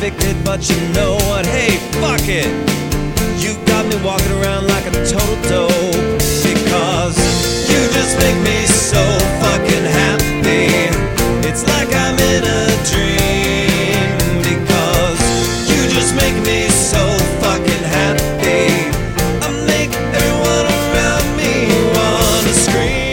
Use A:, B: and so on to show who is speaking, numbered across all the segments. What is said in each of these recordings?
A: convicted, but you know what? Hey, fuck it. You got me walking around like a total dope, because you just make me so fucking happy. It's like I'm in a dream, because you just make me so fucking happy. I make everyone around me wanna scream.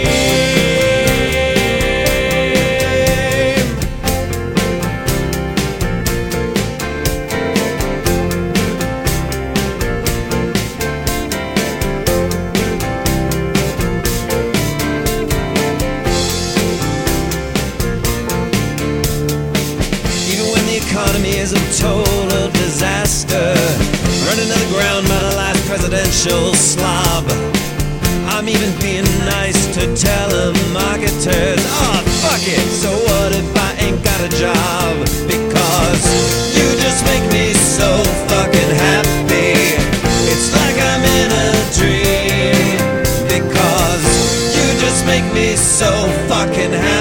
A: Economy is a total disaster, running to the ground by the last presidential slob. I'm even being nice to telemarketers. Oh, fuck it, so what if I ain't got a job? Because you just make me so fucking happy. It's like I'm in a dream, because you just make me so fucking happy.